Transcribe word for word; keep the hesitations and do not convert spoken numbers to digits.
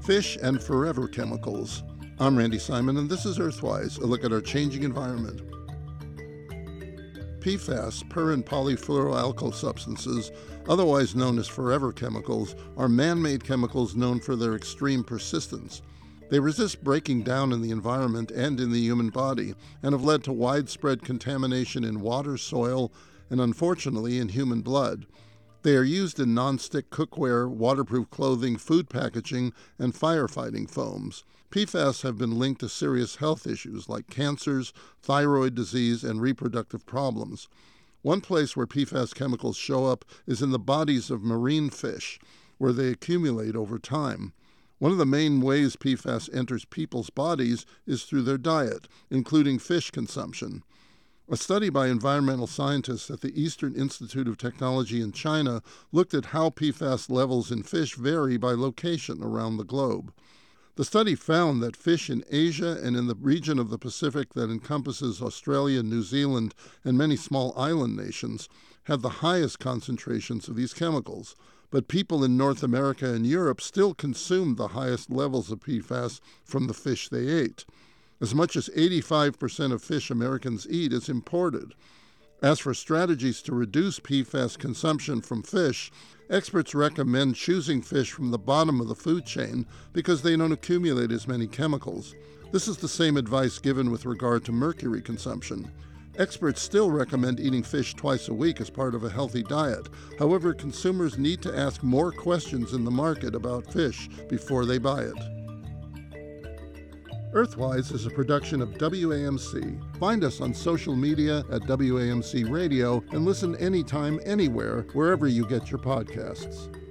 Fish and forever chemicals. I'm Randy Simon, and this is Earthwise, a look at our changing environment. P FAS, per- and polyfluoroalkyl substances, otherwise known as forever chemicals, are man-made chemicals known for their extreme persistence. They resist breaking down in the environment and in the human body, and have led to widespread contamination in water, soil, and unfortunately in human blood. They are used in non-stick cookware, waterproof clothing, food packaging, and firefighting foams. P FAS have been linked to serious health issues like cancers, thyroid disease, and reproductive problems. One place where P FAS chemicals show up is in the bodies of marine fish, where they accumulate over time. One of the main ways P FAS enters people's bodies is through their diet, including fish consumption. A study by environmental scientists at the Eastern Institute of Technology in China looked at how P FAS levels in fish vary by location around the globe. The study found that fish in Asia and in the region of the Pacific that encompasses Australia, New Zealand, and many small island nations have the highest concentrations of these chemicals, but people in North America and Europe still consumed the highest levels of P FAS from the fish they ate. As much as eighty-five percent of fish Americans eat is imported. As for strategies to reduce P FAS consumption from fish, experts recommend choosing fish from the bottom of the food chain because they don't accumulate as many chemicals. This is the same advice given with regard to mercury consumption. Experts still recommend eating fish twice a week as part of a healthy diet. However, consumers need to ask more questions in the market about fish before they buy it. Earthwise is a production of W A M C. Find us on social media at W A M C Radio and listen anytime, anywhere, wherever you get your podcasts.